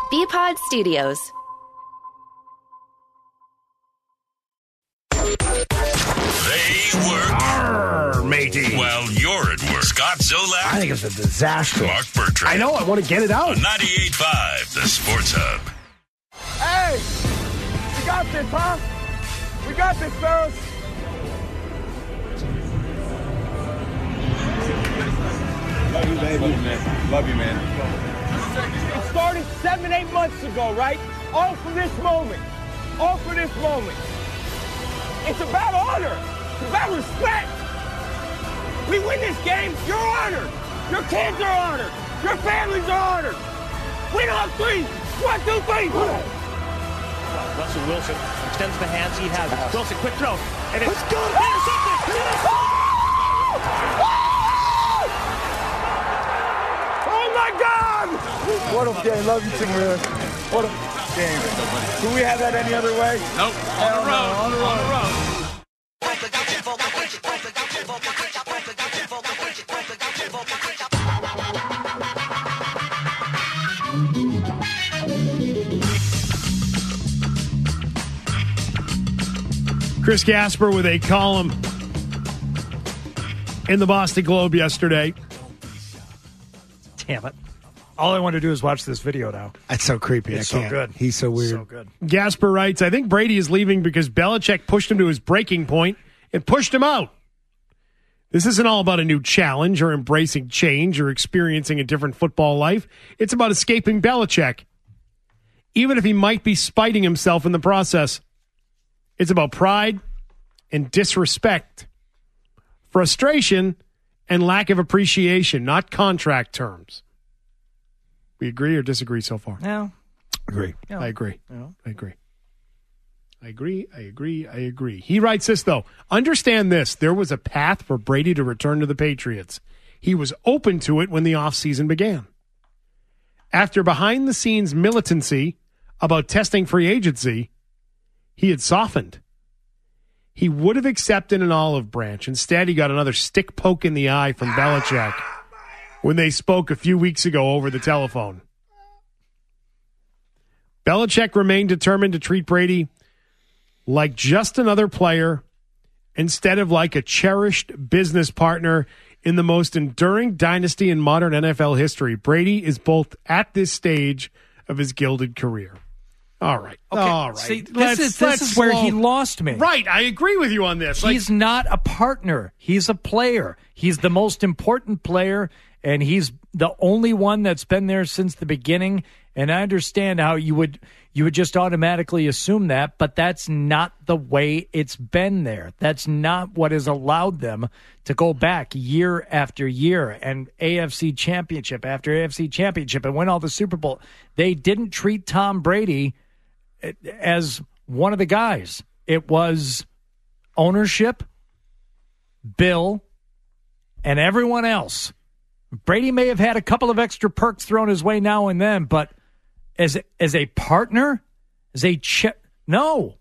BPod Studios. They work. Arr, matey. Well, you're at work. Scott Zolak. I think it's a disaster. Mark Bertrand. I know. I want to get it out. 98.5, the Sports Hub. Hey, we got this, huh? We got this, fellas. Love you, baby. Love you, man. Love you, man. It started 7-8 months ago, right? All for this moment. All for this moment. It's about honor. It's about respect. We win this game, you're honored. Your kids are honored. Your families are honored. Win on three. 1, 2, 3. Russell Wilson extends the hands he has. Wilson, quick throw. And it's good. Oh, my God! What a game. Love you too, man. What a game. Do we have that any other way? Nope. On the road. Chris Gasper with a column in the Boston Globe yesterday. Damn it. All I want to do is watch this video now. That's so creepy. It's I can't. so good. He's so weird. So good. Gasper writes, I think Brady is leaving because Belichick pushed him to his breaking point and pushed him out. This isn't all about a new challenge or embracing change or experiencing a different football life. It's about escaping Belichick, even if he might be spiting himself in the process. It's about pride and disrespect, frustration and lack of appreciation, not contract terms. We agree or disagree so far? No. Agree. No. I agree. No. I agree. He writes this, though. Understand this. There was a path for Brady to return to the Patriots. He was open to it when the offseason began. After behind-the-scenes militancy about testing free agency, he had softened. He would have accepted an olive branch. Instead, he got another stick poke in the eye from Belichick when they spoke a few weeks ago over the telephone. Belichick remained determined to treat Brady like just another player instead of like a cherished business partner in the most enduring dynasty in modern NFL history. Brady is both at this stage of his gilded career. All right. Okay. All right. See, this is where he lost me. Right. I agree with you on this. He's not a partner. He's a player. He's the most important player, and he's the only one that's been there since the beginning. And I understand how you would just automatically assume that, but that's not the way it's been there. That's not what has allowed them to go back year after year and AFC championship after AFC championship and win all the Super Bowl. They didn't treat Tom Brady as one of the guys. It was ownership, Bill, and everyone else. Brady may have had a couple of extra perks thrown his way now and then, but as a partner, no.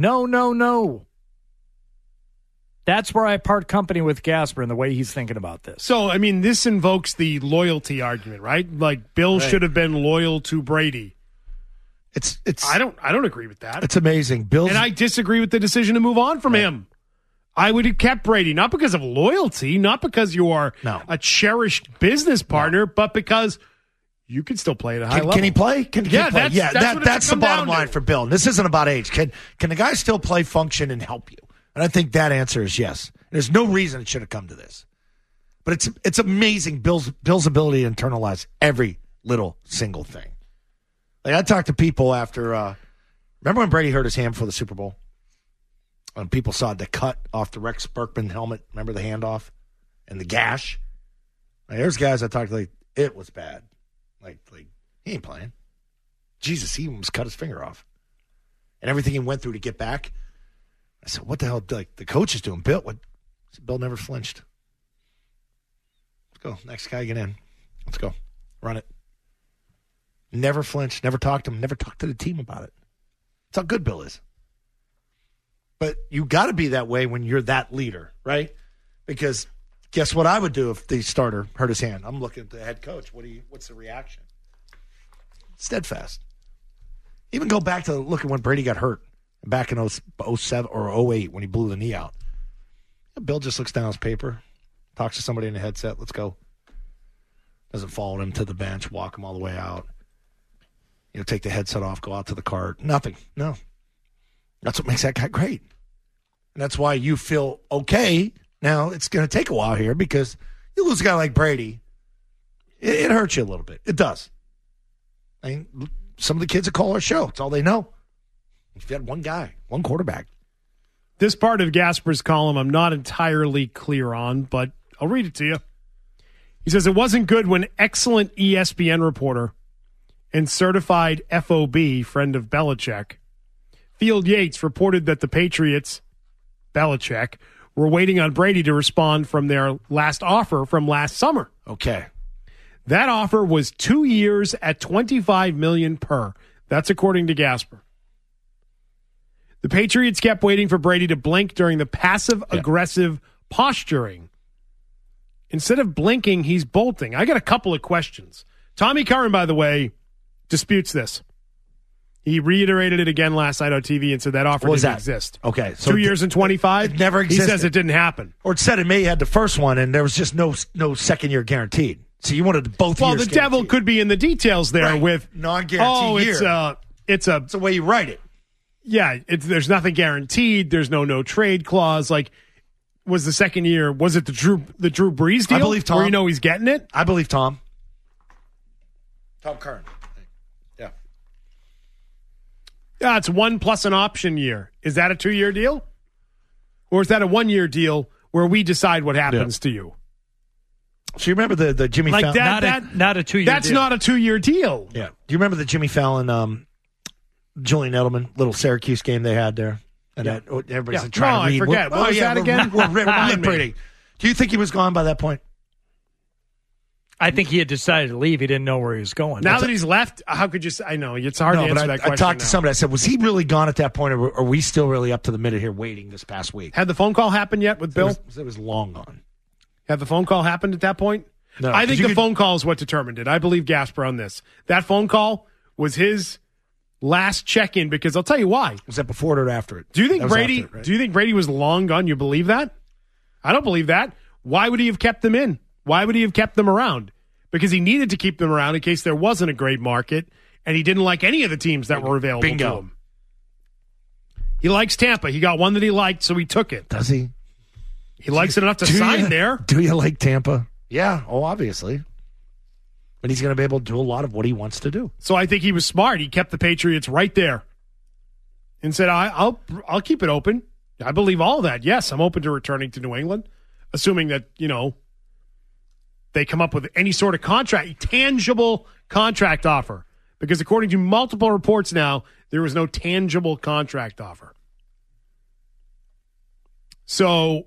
That's where I part company with Gasper and the way he's thinking about this. So, I mean, this invokes the loyalty argument, right? Like Bill should have been loyal to Brady. It's. I don't agree with that. It's amazing. And I disagree with the decision to move on from him. I would have kept Brady, not because of loyalty, not because you are a cherished business partner, but because you can still play at a high level. Can he play? That's the bottom line to. for Bill. And this isn't about age. Can the guy still play, function, and help you? And I think that answer is yes. There's no reason it should have come to this. But it's amazing Bill's ability to internalize every little single thing. Like I talked to people after remember when Brady hurt his hand for the Super Bowl? And people saw the cut off the Rex Burkman helmet. Remember the handoff? And the gash? Like, there's guys I talked to, like, it was bad. Like he ain't playing. Jesus, he almost cut his finger off. And everything he went through to get back. I said, what the hell? Like, the coach is doing. Bill, what? Bill never flinched. Let's go. Next guy, get in. Let's go. Run it. Never flinched. Never talked to him. Never talked to the team about it. That's how good Bill is. But you got to be that way when you're that leader, right? Because guess what I would do if the starter hurt his hand? I'm looking at the head coach. What's the reaction? Steadfast. Even go back to look at when Brady got hurt back in 07 or 08 when he blew the knee out. Bill just looks down his paper, talks to somebody in the headset, let's go. Doesn't follow him to the bench, walk him all the way out. Take the headset off, go out to the cart. Nothing. No. That's what makes that guy great. And that's why you feel okay. Now, it's going to take a while here because you lose a guy like Brady. It hurts you a little bit. It does. I mean, some of the kids that call our show, it's all they know. If you had one guy, one quarterback. This part of Gasper's column I'm not entirely clear on, but I'll read it to you. He says, it wasn't good when excellent ESPN reporter and certified FOB, friend of Belichick, Field Yates reported that the Patriots, Belichick, were waiting on Brady to respond from their last offer from last summer. Okay. That offer was 2 years at $25 million per. That's according to Gasper. The Patriots kept waiting for Brady to blink during the passive-aggressive posturing. Instead of blinking, he's bolting. I got a couple of questions. Tommy Curran, by the way, disputes this. He reiterated it again last night on TV and said that offer didn't exist. Okay. So 2 years and 25? It never existed. He says it didn't happen. Or it said it may had the first one, and there was just no second year guaranteed. So you wanted both years Well, the devil could be in the details there with non-guaranteed year. It's the way you write it. Yeah, there's nothing guaranteed. There's no trade clause. Like, was the second year, was it the Drew Brees deal? I believe Tom. Where he's getting it? I believe Tom. Tom Curran. Yeah, it's 1 plus an option year. Is that a 2-year deal? Or is that a 1-year deal where we decide what happens to you? So you remember the Jimmy Fallon? Not a 2-year deal. That's not a 2-year deal. Yeah. Do you remember the Jimmy Fallon, Julian Edelman, little Syracuse game they had there? And everybody's trying to read. I forget. What was that again? Remind me. Do you think he was gone by that point? I think he had decided to leave. He didn't know where he was going. Now that he's left, how could you say? I know, it's hard to answer that question. I talked to somebody. I said, was he really gone at that point, or are we still really up to the minute here waiting this past week? Had the phone call happened yet with Bill? It was long gone. Had the phone call happened at that point? No. I think the phone call is what determined it. I believe Gasper on this. That phone call was his last check-in because I'll tell you why. Was that before it or after it? Do you think Brady? Right? Do you think Brady was long gone? You believe that? I don't believe that. Why would he have kept them in? Why would he have kept them around? Because he needed to keep them around in case there wasn't a great market, and he didn't like any of the teams that were available to him. He likes Tampa. He got one that he liked, so he took it. Does he? He likes it enough to sign there. Do you like Tampa? Yeah. Oh, obviously. But he's going to be able to do a lot of what he wants to do. So I think he was smart. He kept the Patriots right there and said, I'll keep it open. I believe all of that. Yes, I'm open to returning to New England, assuming that, they come up with any sort of contract, tangible contract offer. Because according to multiple reports now, there was no tangible contract offer. So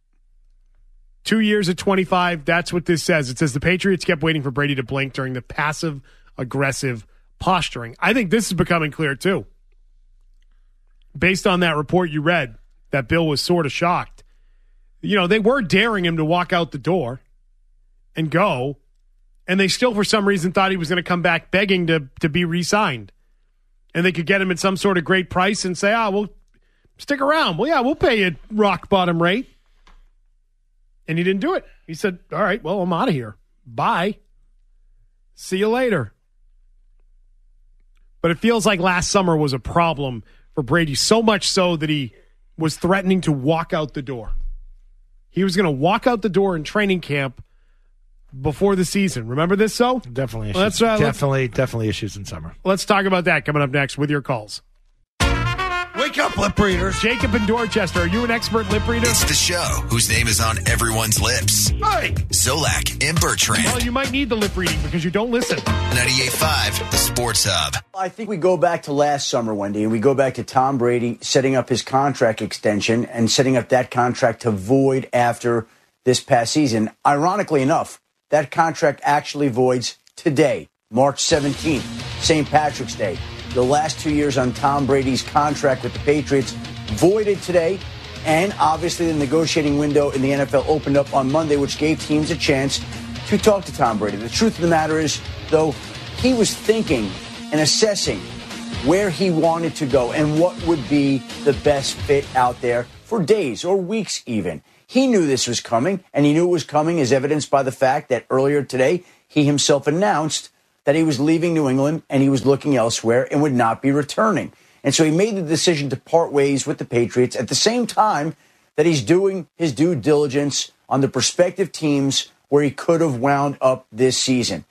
2 years at 25, that's what this says. It says the Patriots kept waiting for Brady to blink during the passive-aggressive posturing. I think this is becoming clear, too. Based on that report you read, that Bill was sort of shocked. They were daring him to walk out the door and go, and they still, for some reason, thought he was going to come back begging to be re-signed. And they could get him at some sort of great price and say, we'll stick around. Well, yeah, we'll pay you rock bottom rate. And he didn't do it. He said, all right, well, I'm out of here. Bye. See you later. But it feels like last summer was a problem for Brady, so much so that he was threatening to walk out the door. He was going to walk out the door in training camp before the season. Remember this, so? Definitely issues. Definitely issues in summer. Let's talk about that coming up next with your calls. Wake up, lip readers. Jacob in Dorchester, are you an expert lip reader? It's the show whose name is on everyone's lips. Hey. Zolak and Bertrand. Well, you might need the lip reading because you don't listen. 98.5, the Sports Hub. I think we go back to last summer, Wendy, and we go back to Tom Brady setting up his contract extension and setting up that contract to void after this past season. Ironically enough, that contract actually voids today, March 17th, St. Patrick's Day. The last 2 years on Tom Brady's contract with the Patriots voided today, and obviously the negotiating window in the NFL opened up on Monday, which gave teams a chance to talk to Tom Brady. The truth of the matter is, though, he was thinking and assessing where he wanted to go and what would be the best fit out there for days or weeks even. He knew this was coming, and he knew it was coming as evidenced by the fact that earlier today he himself announced that he was leaving New England and he was looking elsewhere and would not be returning. And so he made the decision to part ways with the Patriots at the same time that he's doing his due diligence on the prospective teams where he could have wound up this season.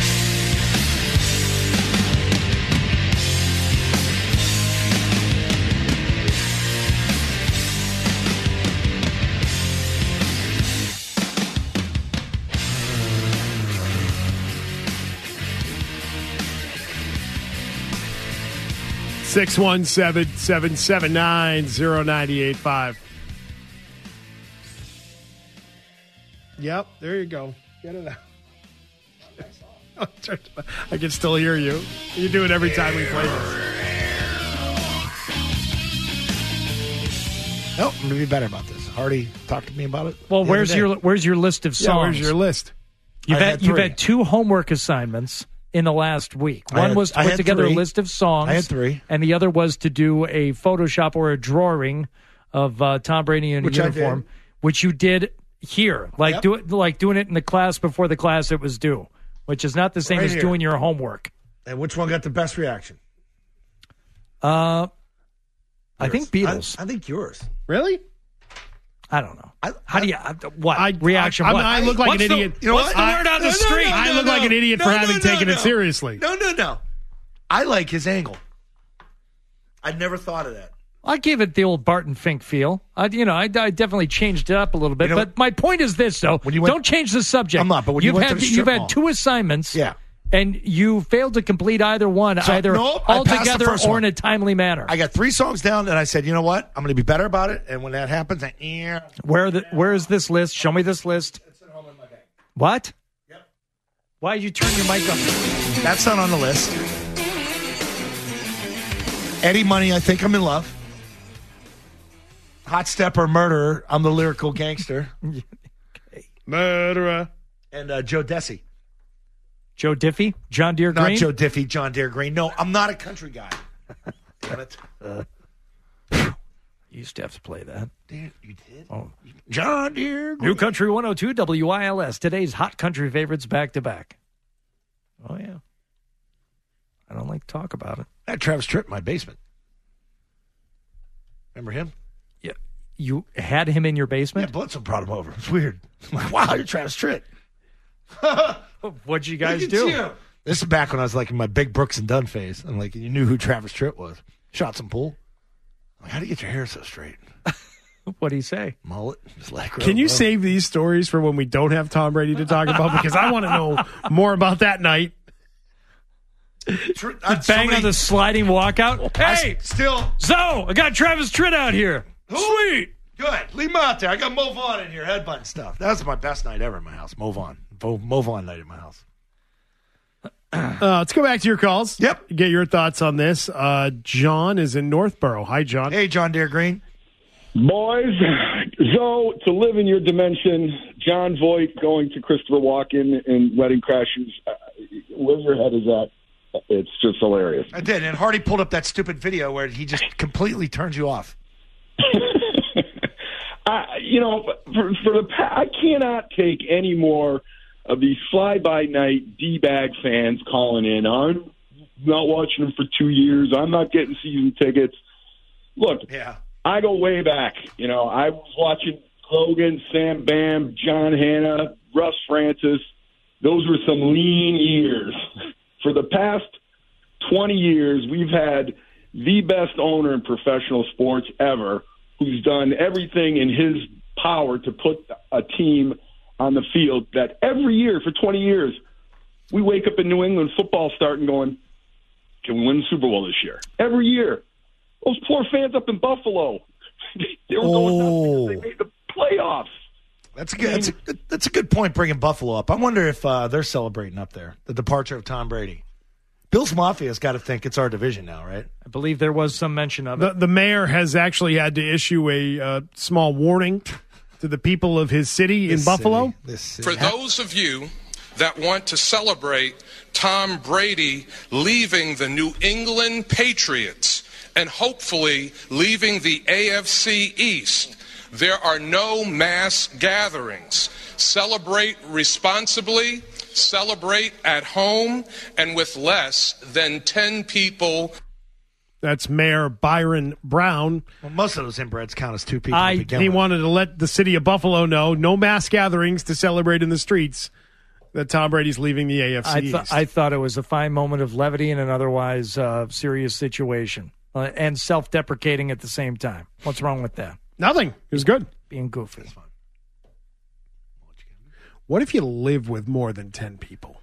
Six 617-779-0985. Yep, there you go. Get it out. I can still hear you. You do it every time we play this. Nope, I'm going to be better about this. Hardy talked to me about it. Well, where's your list of songs? Yeah, where's your list? You've had 2 homework assignments in the last week. One was to put together a list of songs. I had 3. And the other was to do a Photoshop or a drawing of Tom Brady in a uniform, which you did here. Doing it in the class before the class it was due, which is not the same as doing your homework. And which one got the best reaction? I think Beatles. I think yours. Really? I don't know. Reaction? I look like an idiot. You know what's the word on the street? I look like an idiot for having taken it seriously. No. I like his angle. I'd never thought of that. I gave it the old Barton Fink feel. I definitely changed it up a little bit. But my point is this, though. Don't change the subject. I'm not, but when you've had 2 assignments. Yeah. And you failed to complete either one, altogether or in a timely manner. I got 3 songs down, and I said, you know what? I'm going to be better about it. And when that happens, Where is this list? Show me this list. It's at home in my bag. What? Yep. Why did you turn your mic up? That's not on the list. Eddie Money, I Think I'm in Love. Hot Stepper, Murderer, I'm the Lyrical Gangster. Murderer. And Joe Desi. Joe Diffie? John Deere Green? Not Joe Diffie, John Deere Green. No, I'm not a country guy. Damn it. You used to have to play that. Damn, you did? Oh. John Deere Green. New Country 102 WILS. Today's hot country favorites back to back. Oh, yeah. I don't like to talk about it. I had Travis Tritt in my basement. Remember him? Yeah. You had him in your basement? Yeah, Blitzer brought him over. It's weird. I'm like, wow, you're Travis Tritt. What'd you guys do? This is back when I was like in my big Brooks and Dunn phase, and like you knew who Travis Tritt was. Shot some pool. Like, how do you get your hair so straight? What'd he say? Mullet. Just like Can you save these stories for when we don't have Tom Brady to talk about? Because I want to know more about that night. Bang on the sliding walkout. Hey, I got Travis Tritt out here. Sweet. Good. Leave him out there. I got Mo Vaughn in here, headbutting stuff. That was my best night ever in my house. Mo Vaughn night in my house. Let's go back to your calls. Yep. Get your thoughts on this. John is in Northborough. Hi, John. Hey, John Deere Green. Boys, so to live in your dimension, John Voight going to Christopher Walken in Wedding Crashers, where your head is at, it's just hilarious. I did, and Hardy pulled up that stupid video where he just completely turns you off. I cannot take any more of these fly-by-night D-bag fans calling in. I'm not watching them for 2 years. I'm not getting season tickets. Look, I go way back. I was watching Logan, Sam Bam, John Hanna, Russ Francis. Those were some lean years. For the past 20 years, we've had the best owner in professional sports ever, who's done everything in his power to put a team on the field that every year for 20 years, we wake up in New England football starting going, can we win the Super Bowl this year? Every year. Those poor fans up in Buffalo, they were going nuts because they made the playoffs. That's a good point, bringing Buffalo up. I wonder if they're celebrating up there, the departure of Tom Brady. Bill's Mafia's got to think it's our division now, right? I believe there was some mention of it. The mayor has actually had to issue a small warning to the people of his city in Buffalo. For those of you that want to celebrate Tom Brady leaving the New England Patriots and hopefully leaving the AFC East. There are no mass gatherings. Celebrate responsibly, celebrate at home, and with less than 10 people. That's Mayor Byron Brown. Well, most of those inbreds count as 2 people. He wanted to let the city of Buffalo know no mass gatherings to celebrate in the streets that Tom Brady's leaving the AFC East. I thought it was a fine moment of levity in an otherwise serious situation. And self-deprecating at the same time. What's wrong with that? Nothing. It was good. Being goofy. What if you live with more than 10 people?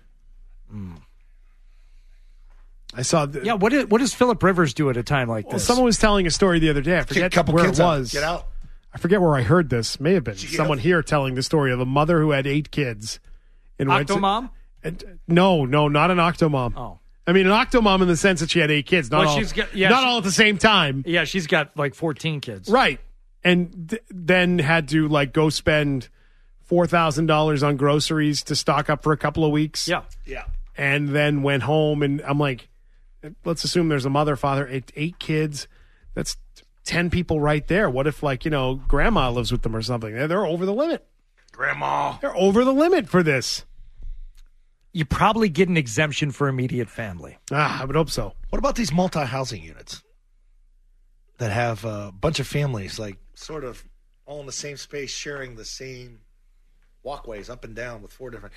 I saw. What does Phillip Rivers do at a time like this? Someone was telling a story the other day. I forget where it was. Get out. I forget where I heard this. May have been someone here telling the story of a mother who had 8 kids. Octomom? No, not an Octomom. Oh. I mean, an Octomom in the sense that she had 8 kids, not all at the same time. Yeah, she's got like 14 kids. Right. And then had to go spend $4,000 on groceries to stock up for a couple of weeks. Yeah. And then went home, and I'm like, let's assume there's a mother, father, 8 kids. That's 10 people right there. What if, grandma lives with them or something? They're over the limit. Grandma. They're over the limit for this. You probably get an exemption for immediate family. I would hope so. What about these multi-housing units that have a bunch of families, sort of all in the same space, sharing the same walkways up and down with 4 different...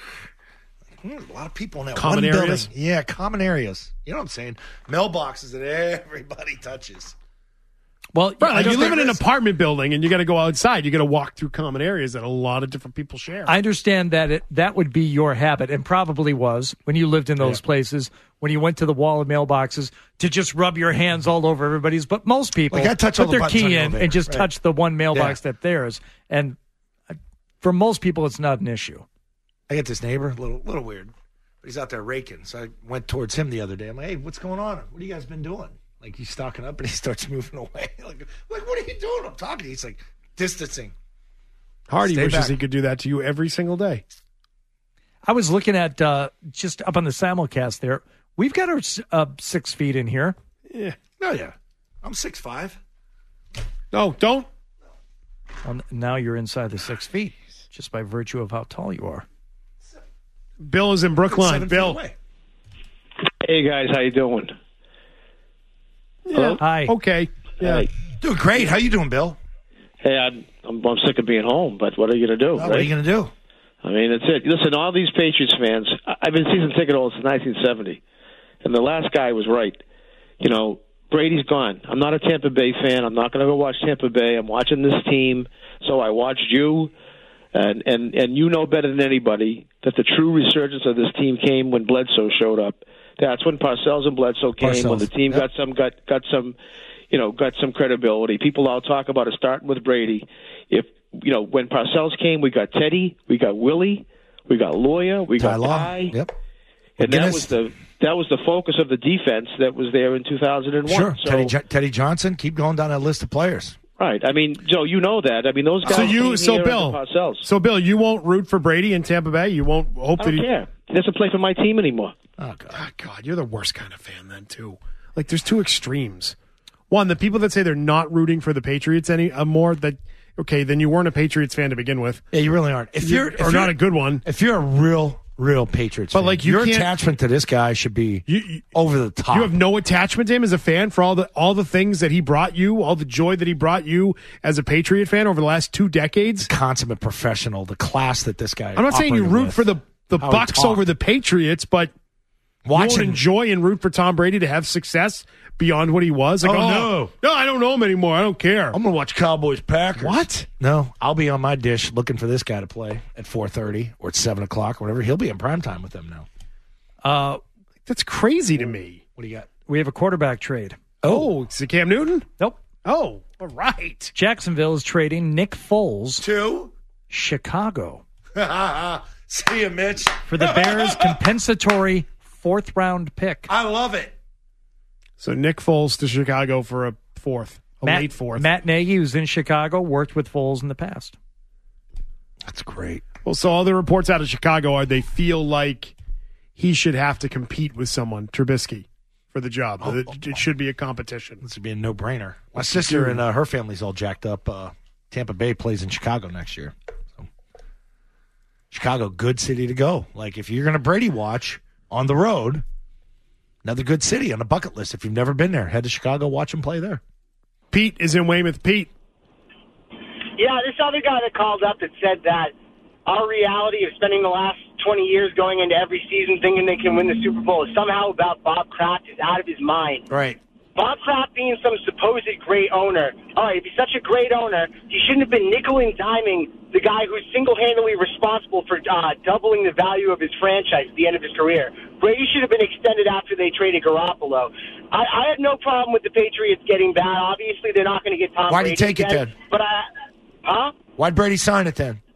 a lot of people in that common one areas? building. Yeah, common areas. You know what I'm saying? Mailboxes that everybody touches. Well, you live in an apartment building and you got to go outside. You got to walk through common areas that a lot of different people share. I understand that that would be your habit, and probably was when you lived in those places, when you went to the wall of mailboxes to just rub your hands all over everybody's. But most people I touch put all the their buttons on key the in elevator. and just touch the one mailbox that theirs. And for most people, it's not an issue. I get this neighbor, a little weird. But he's out there raking. So I went towards him the other day. I'm like, hey, what's going on? What have you guys been doing? He's stocking up and he starts moving away. Like, what are you doing? I'm talking. He's distancing. Hardy Stay wishes back. he could do that to you every single day. I was looking at just up on the simulcast there. We've got our 6 feet in here. Yeah. Oh, yeah. I'm 6'5". No, don't. Well, now you're inside the 6 feet just by virtue of how tall you are. Bill is in Brookline. 7 feet Bill. away. Hey, guys. How you doing? Yeah. Hi. Okay. Yeah. Hey. Doing great. How you doing, Bill? Hey, I'm sick of being home, but what are you going to do? What are you going to do? I mean, that's it. Listen, all these Patriots fans, I've been season ticket holder since 1970, and the last guy was right. Brady's gone. I'm not a Tampa Bay fan. I'm not going to go watch Tampa Bay. I'm watching this team, so I watched you, and you know better than anybody that the true resurgence of this team came when Bledsoe showed up. That's when Parcells and Bledsoe came, when the team got some credibility. People all talk about it starting with Brady. When Parcells came, we got Teddy, we got Willie, we got Lawyer, we got Ty. Yep. And that was the focus of the defense that was there in 2001. Sure. So, Teddy Johnson. Keep going down that list of players. Right. I mean, Joe, you know that. I mean, those guys. Bill, you won't root for Brady in Tampa Bay. You won't hope I that don't care. He doesn't play for my team anymore. Oh God, you're the worst kind of fan then too. There's 2 extremes. One, the people that say they're not rooting for the Patriots anymore. That okay, then you weren't a Patriots fan to begin with. Yeah, you really aren't. If you're not a good one. If you're a real Patriots fan, your attachment to this guy should be over the top. You have no attachment to him as a fan for all the things that he brought you, all the joy that he brought you as a Patriot fan over the last 2 decades. Consummate professional, the class that this guy. I'm not saying you root for the Bucs over the Patriots, but you won't enjoy and root for Tom Brady to have success beyond what he was. No, I don't know him anymore. I don't care. I'm gonna watch Cowboys Packers. What? No, I'll be on my dish looking for this guy to play at 4:30 or at 7 o'clock or whatever. He'll be in prime time with them now. That's crazy to me. What do you got? We have a quarterback trade. Oh, is it Cam Newton? Nope. Oh, all right. Jacksonville is trading Nick Foles to Chicago. See you, Mitch. For the Bears' compensatory 4th-round pick. I love it. So Nick Foles to Chicago for a late 4th. Matt Nagy, who's in Chicago, worked with Foles in the past. That's great. Well, so all the reports out of Chicago are they feel like he should have to compete with someone, Trubisky, for the job. It should be a competition. This would be a no-brainer. My sister and her family's all jacked up. Tampa Bay plays in Chicago next year. So. Chicago, good city to go. Like, if you're going to Brady watch on the road, another good city on the bucket list. If you've never been there, head to Chicago, watch him play there. Pete is in Weymouth. Pete. Yeah, this other guy that called up that said that our reality of spending the last 20 years going into every season thinking they can win the Super Bowl is somehow about Bob Kraft is out of his mind. Right. Bob Kraft being some supposed great owner. All right, if he's such a great owner, he shouldn't have been nickel and diming the guy who's single-handedly responsible for doubling the value of his franchise at the end of his career. Brady should have been extended after they traded Garoppolo. I have no problem with the Patriots getting bad. Obviously, they're not going to get Tom Brady. Why'd he take it then? But Why'd Brady sign it then?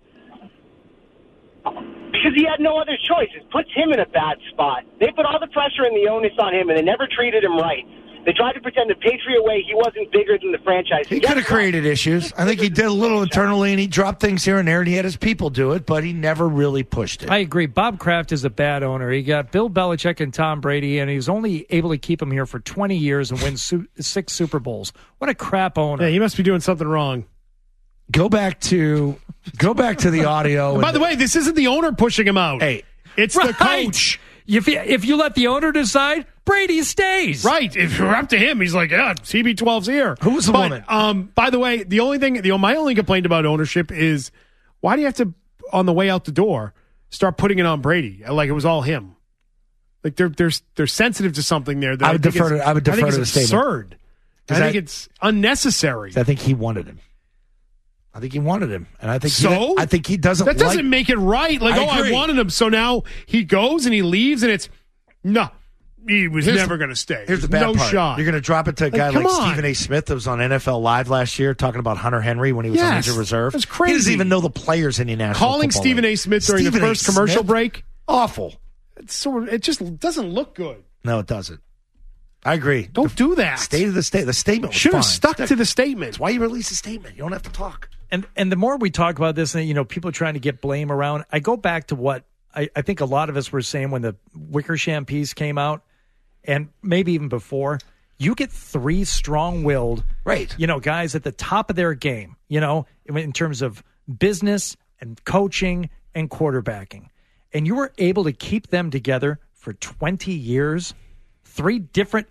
Because he had no other choice. It puts him in a bad spot. They put all the pressure and the onus on him, and they never treated him right. They tried to pretend the Patriot way he wasn't bigger than the franchise. He could have created issues. I think he did a little internally, and he dropped things here and there, and he had his people do it, but he never really pushed it. I agree. Bob Kraft is a bad owner. He got Bill Belichick and Tom Brady, and he was only able to keep him here for 20 years and win 6 Super Bowls. What a crap owner. Yeah, he must be doing something wrong. Go back to the audio. By the way, this isn't the owner pushing him out. Hey, it's the coach. If you let the owner decide, Brady stays. Right. If you're up to him, he's like, yeah, CB12's here. Who was the woman? By the way, the only thing, my only complaint about ownership is why do you have to, on the way out the door, start putting it on Brady? Like it was all him. Like they're sensitive to something there. That I would defer to the statement. Absurd. I think it's unnecessary. I think he wanted him. And I think so. I think he doesn't. That doesn't make it right. Like, I wanted him, so now he goes and he leaves, and it's no. He was never going to stay. Here's the bad part. Shot. You're going to drop it to a guy like Stephen A. Smith that was on NFL Live last year talking about Hunter Henry when he was on injured reserve. That's crazy. He doesn't even know the players in the National Calling Football Stephen League. A. Smith during the first commercial break, awful. It just doesn't look good. No, it doesn't. I agree. Don't do that. State of the state. The statement was should have fine. stuck to the statement. That's why you release a statement. You don't have to talk. And the more we talk about this, and people are trying to get blame around, I go back to what I think a lot of us were saying when the Wickersham piece came out, and maybe even before. You get 3 strong-willed, right? Guys at the top of their game. In terms of business and coaching and quarterbacking, and you were able to keep them together for 20 years. 3 different,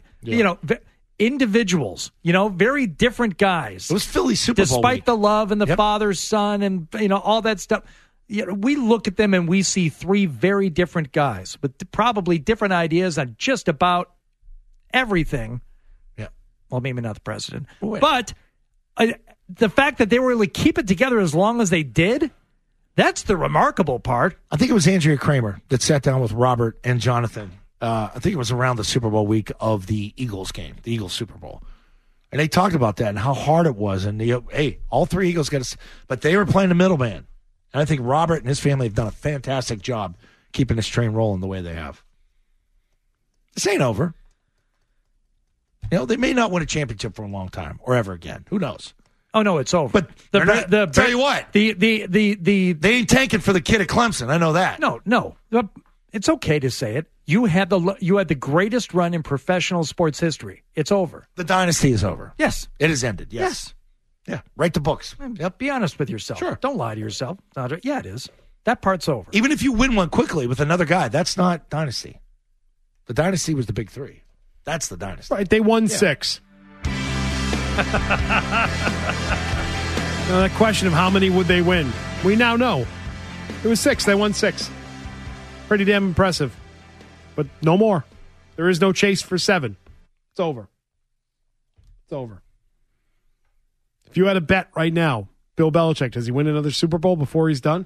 individuals, very different guys. It was Philly Super Bowl despite week. The love and the father, son, and all that stuff. We look at them and we see 3 very different guys with probably different ideas on just about everything. Yeah. Well, maybe not the president, Wait. but the fact that they were able to keep it together as long as they did. That's the remarkable part. I think it was Andrea Kramer that sat down with Robert and Jonathan. I think it was around the Super Bowl week of the Eagles game, the Eagles Super Bowl. And they talked about that and how hard it was. And, all 3 Eagles got us, but they were playing the middleman. And I think Robert and his family have done a fantastic job keeping this train rolling the way they have. This ain't over. They may not win a championship for a long time or ever again. Who knows? Oh no, it's over. But tell you what, they ain't tanking for the kid at Clemson. I know that. No, it's okay to say it. You had the greatest run in professional sports history. It's over. The dynasty is over. Yes, it has ended. Yes. Yeah. Write the books. Yep. Be honest with yourself. Sure. Don't lie to yourself. Yeah, it is. That part's over. Even if you win one quickly with another guy, that's not dynasty. The dynasty was the big 3. That's the dynasty. Right. They won 6. Now, that question of how many would they win, we now know. It was 6. They won 6. Pretty damn impressive. But no more. There is no chase for 7. It's over. It's over. If you had a bet right now, Bill Belichick, does he win another Super Bowl before he's done?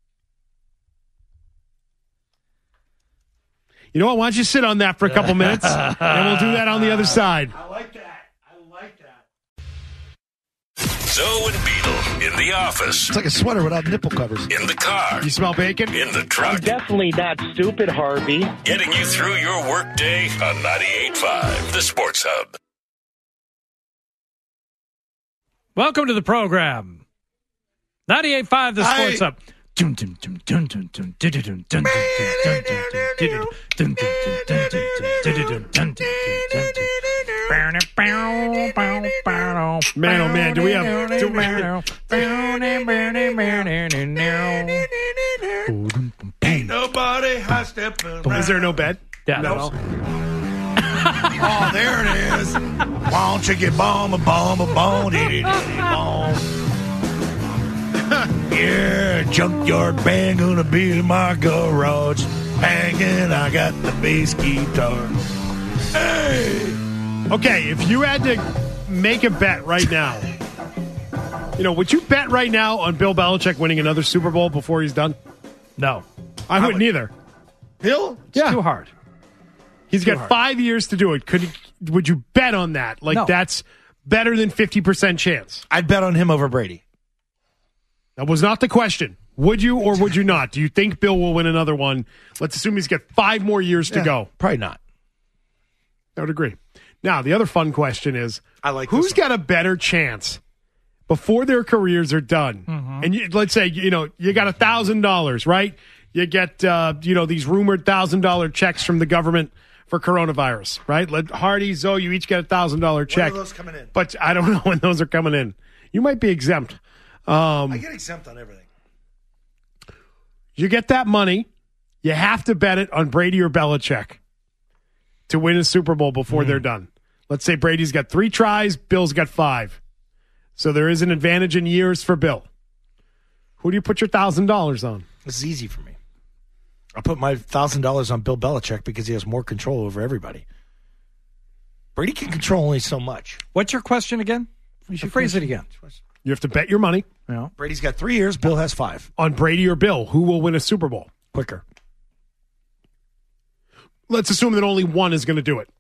You know what? Why don't you sit on that for a couple minutes, and we'll do that on the other side. I like that. Zoe and Beetle in the office. It's like a sweater without nipple covers. In the car. You smell bacon? In the truck. I'm definitely not stupid, Harvey. Getting you through your workday on 98.5, the Sports Hub. Welcome to the program. 98.5, the Sports Hub. Man, oh man, do we have... Ain't nobody high stepping. Is there no bet? Yeah. No. Oh, there it is. Why don't you get bomb, diddy, bomb. Yeah, junkyard band gonna be in my garage. Banging, I got the bass guitar. Hey! Okay, if you had to make a bet right now, would you bet right now on Bill Belichick winning another Super Bowl before he's done? No. I wouldn't either. Bill? Yeah. Too hard. He's got 5 years to do it. Would you bet on that? Like, No. that's better than 50% chance. I'd bet on him over Brady. That was not the question. Would you or would you not? Do you think Bill will win another one? Let's assume he's got 5 more years to go. Probably not. I would agree. Now, the other fun question is, who's got a better chance before their careers are done? Mm-hmm. And let's say, you got $1,000, right? You get, these rumored $1,000 checks from the government for coronavirus, right? Let Hardy, Zoe, you each get $1,000 check. When are those coming in? But I don't know when those are coming in. You might be exempt. I get exempt on everything. You get that money. You have to bet it on Brady or Belichick to win a Super Bowl before they're done. Let's say Brady's got 3 tries, Bill's got 5. So there is an advantage in years for Bill. Who do you put your $1,000 on? This is easy for me. I'll put my $1,000 on Bill Belichick because he has more control over everybody. Brady can control only so much. What's your question again? Phrase it again. You have to bet your money. Yeah. Brady's got 3 years. Bill has 5. On Brady or Bill, who will win a Super Bowl? Quicker. Let's assume that only one is going to do it.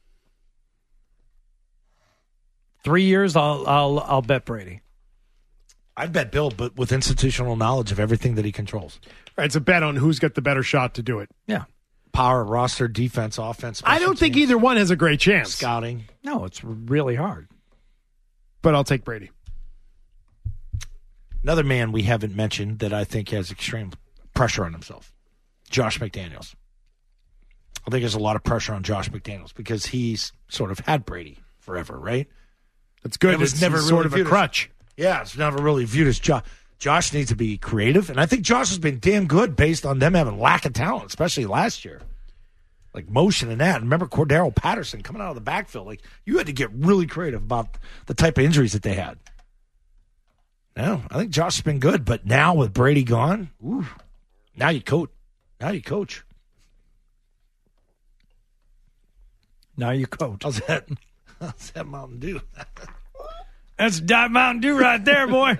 3 years, I'll bet Brady. I'd bet Bill, but with institutional knowledge of everything that he controls. Right, it's a bet on who's got the better shot to do it. Yeah. Power, roster, defense, offense. I don't think either one has a great chance. Scouting. No, it's really hard. But I'll take Brady. Another man we haven't mentioned that I think has extreme pressure on himself, Josh McDaniels. I think there's a lot of pressure on Josh McDaniels because he's sort of had Brady forever, right? That's good. It was It's never really sort of a viewed as- crutch. Yeah, it's never really viewed as Josh. Josh needs to be creative, and I think Josh has been damn good based on them having lack of talent, especially last year. Like motion and that. Remember Cordero Patterson coming out of the backfield. Like, you had to get really creative about the type of injuries that they had. No, I think Josh has been good, but now with Brady gone, now you coach. Now you coach. Now you coach. How's that? How's that Mountain Dew? That's Diet Mountain Dew right there, boy.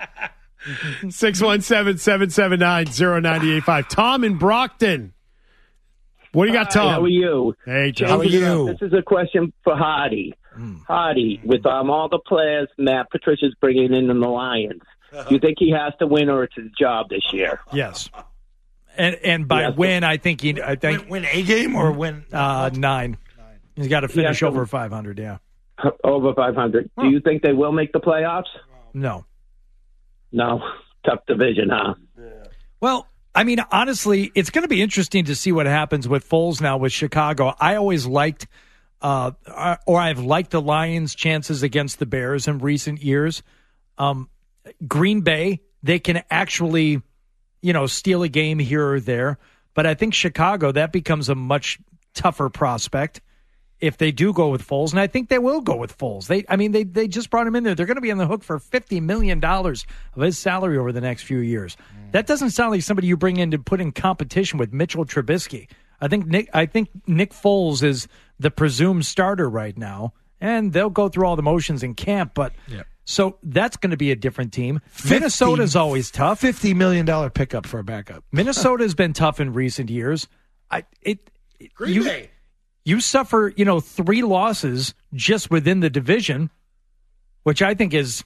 617-779-0985. Tom in Brockton. What do you got, Tom? How are you? Hey, Tom. How are you? This is a question for Hardy. Hardy, with all the players Matt Patricia's bringing in the Lions, do you think he has to win or it's his job this year? Yes. And by win, I think win a game or win 9. He's got to finish over 500. Yeah. Over 500. Do you think they will make the playoffs? No. No. Tough division, huh? Well, I mean, honestly, it's going to be interesting to see what happens with Foles now with Chicago. I always liked, or I've liked the Lions' chances against the Bears in recent years. Green Bay, they can actually, steal a game here or there. But I think Chicago, that becomes a much tougher prospect if they do go with Foles, and I think they will go with Foles. They just brought him in there. They're going to be on the hook for $50 million of his salary over the next few years. That doesn't sound like somebody you bring in to put in competition with Mitchell Trubisky. I think Nick Foles is the presumed starter right now, and they'll go through all the motions in camp. But so that's going to be a different team. Minnesota's always tough. $50 million pickup for a backup. Minnesota's been tough in recent years. Green Bay. You suffer, 3 losses just within the division, which I think is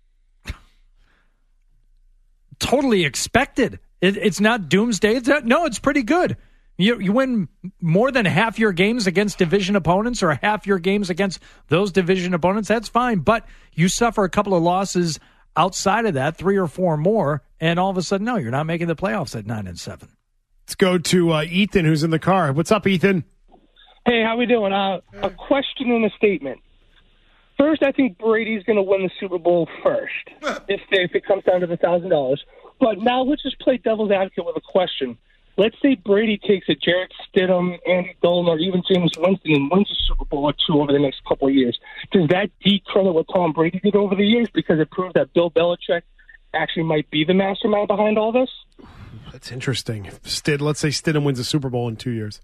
totally expected. It's not doomsday. It's pretty good. You win more than half your games against division opponents or half your games against those division opponents. That's fine. But you suffer a couple of losses outside of that, 3 or 4 more, And all of a sudden, no, you're not making the playoffs at 9-7. Let's go to Ethan, who's in the car. What's up, Ethan? Hey, how we doing? A question and a statement. First, I think Brady's going to win the Super Bowl first, if it comes down to the $1,000. But now let's just play devil's advocate with a question. Let's say Brady takes a Jarrett Stidham, Andy Dalton, or even James Winston and wins a Super Bowl or two over the next couple of years. Does that decredit what Tom Brady did over the years because it proves that Bill Belichick actually might be the mastermind behind all this? That's interesting. Let's say Stidham wins a Super Bowl in 2 years.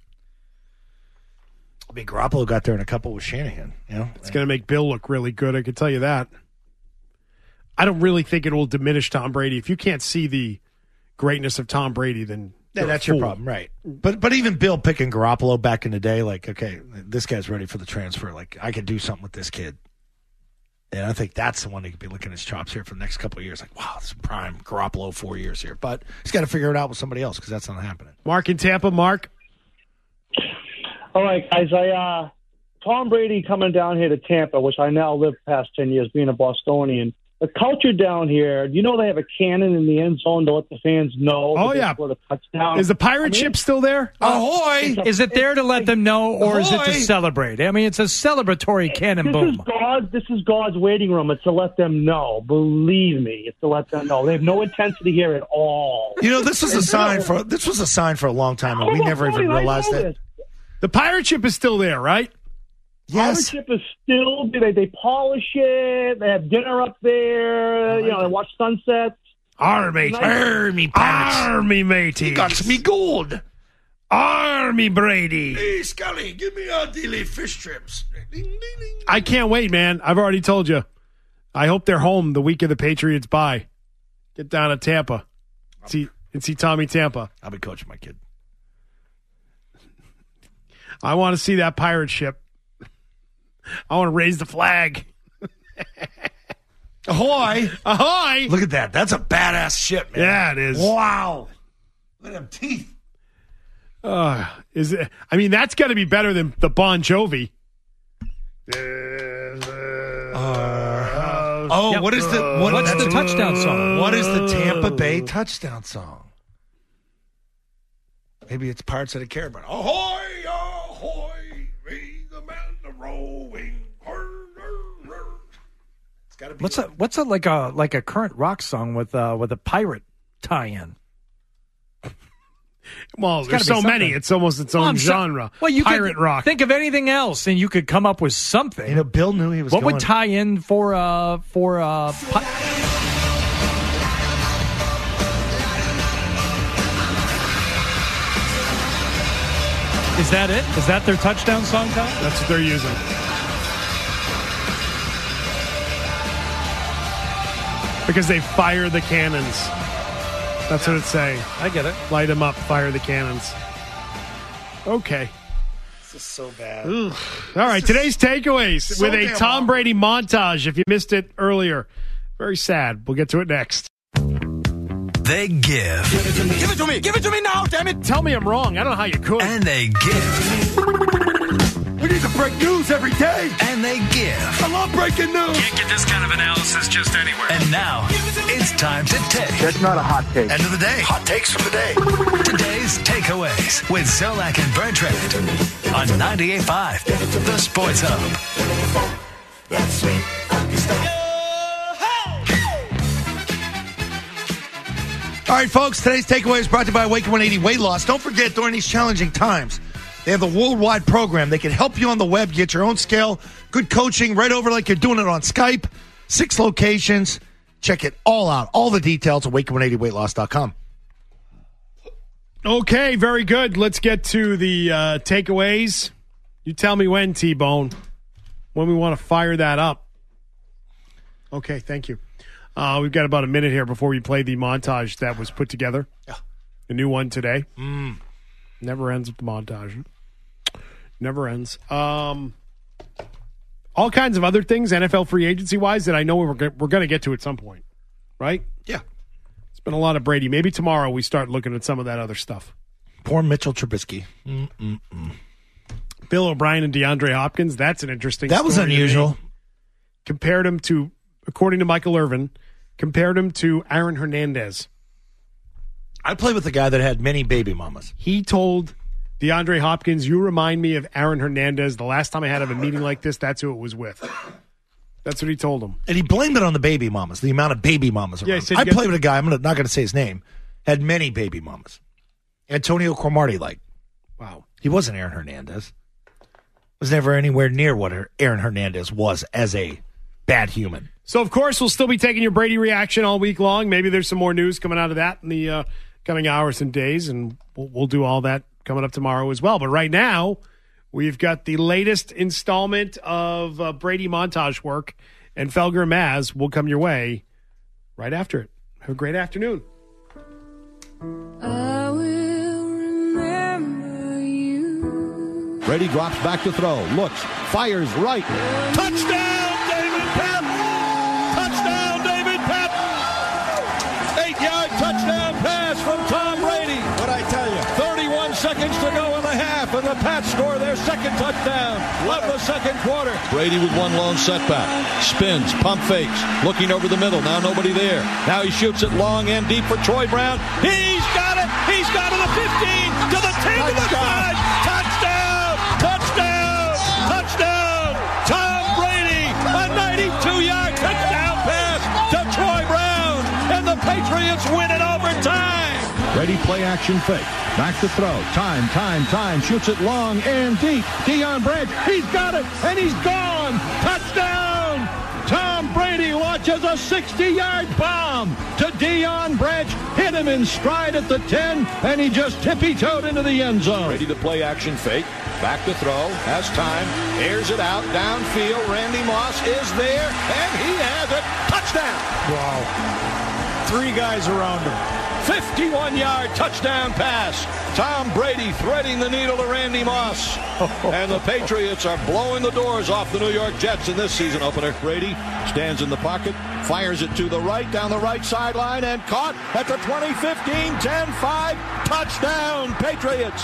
I mean, Garoppolo got there in a couple with Shanahan. You know, it's going to make Bill look really good. I can tell you that. I don't really think it will diminish Tom Brady. If you can't see the greatness of Tom Brady, then that's your problem, right? But even Bill picking Garoppolo back in the day, like, okay, this guy's ready for the transfer. Like, I could do something with this kid. And I think that's the one that could be licking his chops here for the next couple of years. Like, wow, this is prime Garoppolo 4 years here. But he's got to figure it out with somebody else because that's not happening. Mark in Tampa. Mark? All right, guys. Tom Brady coming down here to Tampa, which I now live past 10 years being a Bostonian. The culture down here, you know, they have a cannon in the end zone to let the fans know. Oh, yeah. For the touchdown. Is the pirate ship still there? Ahoy! Is it there to let them know, or is it to celebrate? I mean, it's a celebratory cannon boom. This is God's waiting room. It's to let them know. Believe me, it's to let them know. They have no intensity here at all. You know, this was a sign for a long time, and we never even realized that. The pirate ship is still there, right? Yes. Pirate ship is still, they polish it, they have dinner up there, they watch sunsets. Army matey. He got me gold. Army Brady. Hey, Scully, give me a daily fish strips. Ding, ding, ding. I can't wait, man. I've already told you. I hope they're home the week of the Patriots bye. Get down to Tampa. See Tommy Tampa. I'll be coaching my kid. I want to see that pirate ship. I want to raise the flag. Ahoy! Ahoy! Look at that. That's a badass ship, man. Yeah, it is. Wow. Look at them teeth. Is it? I mean, that's got to be better than the Bon Jovi. What's the touchdown song? What is the Tampa Bay touchdown song? Maybe it's Pirates of the Caribbean. Ahoy! Ahoy! Raise the man the rowing. It's got to be. What's like a current rock song with a pirate tie-in? Well, there's so many. It's almost its own genre. You pirate could rock. Think of anything else, and you could come up with something. You know, Bill knew he was. What would tie in for? Is that it? Is that their touchdown song, Tom? That's what they're using. Because they fire the cannons. That's what it's saying. I get it. Light them up, fire the cannons. Okay. This is so bad. Ugh. All right, today's takeaways with a Tom Brady montage. If you missed it earlier, very sad. We'll get to it next. They give. Give it to me. Give it to me. Give it to me now, damn it. Tell me I'm wrong. I don't know how you could. And they give. We need to break news every day. And they give. I love breaking news. Can't get this kind of analysis just anywhere. And now, it's time to take. That's not a hot take. End of the day. Hot takes from the day. Today's takeaways with Zolak and Bertrand on 98.5, The Sports Hub. That's sweet. All right, folks, today's takeaway is brought to you by Awaken 180 Weight Loss. Don't forget, during these challenging times, they have the worldwide program. They can help you on the web, get your own scale, good coaching, right over like you're doing it on Skype. 6 locations. Check it all out. All the details at Awaken180weightloss.com. Okay, very good. Let's get to the takeaways. You tell me when, T-Bone, when we want to fire that up. Okay, thank you. We've got about a minute here before we play the montage that was put together. Yeah. The new one today. Never ends with the montage. Never ends. All kinds of other things, NFL free agency-wise, that I know we're going to get to at some point. Right? Yeah. It's been a lot of Brady. Maybe tomorrow we start looking at some of that other stuff. Poor Mitchell Trubisky. Bill O'Brien and DeAndre Hopkins. That's an interesting That was story unusual. Compared him to, according to Michael Irvin, compared him to Aaron Hernandez. I played with a guy that had many baby mamas. He told DeAndre Hopkins, you remind me of Aaron Hernandez. The last time I had a meeting like this, that's who it was with. That's what he told him. And he blamed it on the baby mamas, the amount of baby mamas around. I played with a guy, I'm not going to say his name, had many baby mamas. Antonio Cromartie, wow. He wasn't Aaron Hernandez. Was never anywhere near what Aaron Hernandez was as a bad human. So, of course, we'll still be taking your Brady reaction all week long. Maybe there's some more news coming out of that in the coming hours and days, and we'll do all that coming up tomorrow as well. But right now, we've got the latest installment of Brady montage work, and Felger and Maz will come your way right after it. Have a great afternoon. I will remember you. Brady drops back to throw, looks, fires right. Touchdown, David Pep! Touchdown, David Pep! 8-yard touchdown pass from Tom Brady. What'd I tell you? 31 seconds to go in the half, and the Pats score their second touchdown of the second quarter. Brady with one lone setback. Spins, pump fakes, looking over the middle. Now nobody there. Now he shoots it long and deep for Troy Brown. He's got it! He's got it to the 15, to the 10, to the 5. Touchdown! Touchdown! Touchdown! Tom Brady, a 92-yard touchdown pass to Troy Brown, and the Patriots win it overtime. Brady play action fake. Back to throw. Time. Shoots it long and deep. Deion Branch. He's got it, and he's gone. Touchdown! Tom Brady launches a 60-yard bomb to Deion Branch. Hit him in stride at the 10, and he just tippy-toed into the end zone. Brady to play action fake. Back to throw. Has time. Airs it out. Downfield. Randy Moss is there, and he has it. Touchdown! Wow. 3 guys around him. 51-yard touchdown pass. Tom Brady threading the needle to Randy Moss. And the Patriots are blowing the doors off the New York Jets in this season opener. Brady stands in the pocket, fires it to the right, down the right sideline, and caught at the 20-15, 10-5. Touchdown, Patriots.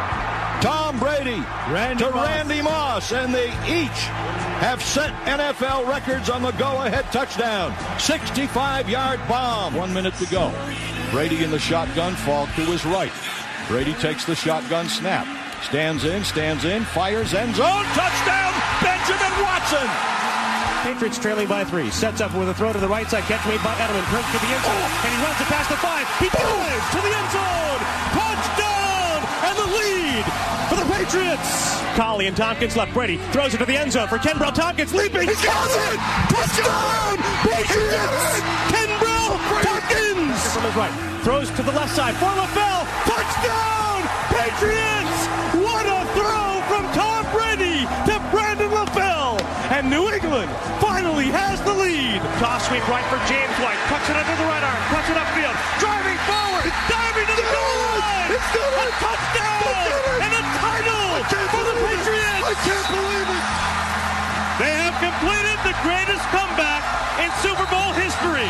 Tom Brady to Randy Moss, and they each have set NFL records on the go-ahead touchdown. 65-yard bomb. 1 minute to go. Brady in the shotgun, Falk to his right. Brady takes the shotgun snap. Stands in, fires, end zone, touchdown, Benjamin Watson! Patriots trailing by 3. Sets up with a throw to the right side. Catch made by Edelman. Turns to the end zone, and he runs it past the 5. He dives to the end zone! Touchdown! And the lead for the Patriots! Colley and Tompkins left. Brady throws it to the end zone for Kenbrell Tompkins. Leaping! He got it! Touchdown! Patriots! Kenbrell Tompkins! From his right. Throws to the left side for LaFell. Touchdown! Patriots! What a throw from Tom Brady to Brandon LaFell. And New England finally has the lead. Toss sweep right for James White. Cuts it under the right arm. Cuts it upfield. Driving forward. Diving to the goal line. A touchdown! And a title for the Patriots! I can't believe it! They have completed the greatest comeback in Super Bowl history.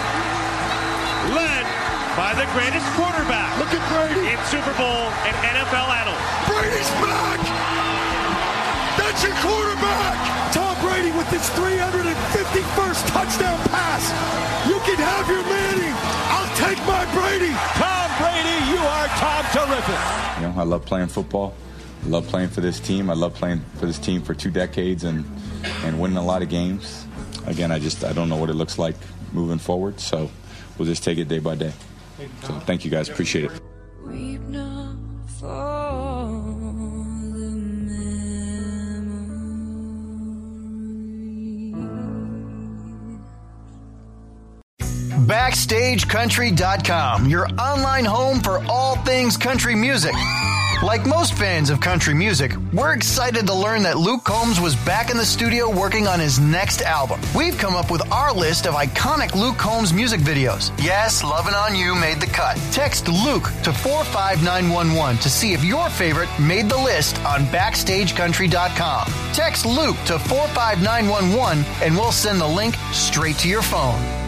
Led by the greatest quarterback. Look at Brady in Super Bowl and NFL annals. Brady's back! That's your quarterback! Tom Brady with his 351st touchdown pass. You can have your Manning. I'll take my Brady. Tom Brady, you are Tom terrific. You know, I love playing football. I love playing for this team. I love playing for this team for 2 decades and winning a lot of games. Again, I don't know what it looks like moving forward, so we'll just take it day by day. So thank you guys. Appreciate it. Weep not for the BackstageCountry.com, your online home for all things country music. Like most fans of country music, we're excited to learn that Luke Combs was back in the studio working on his next album. We've come up with our list of iconic Luke Combs music videos. Yes, Lovin' On You made the cut. Text Luke to 45911 to see if your favorite made the list on BackstageCountry.com. Text Luke to 45911 and we'll send the link straight to your phone.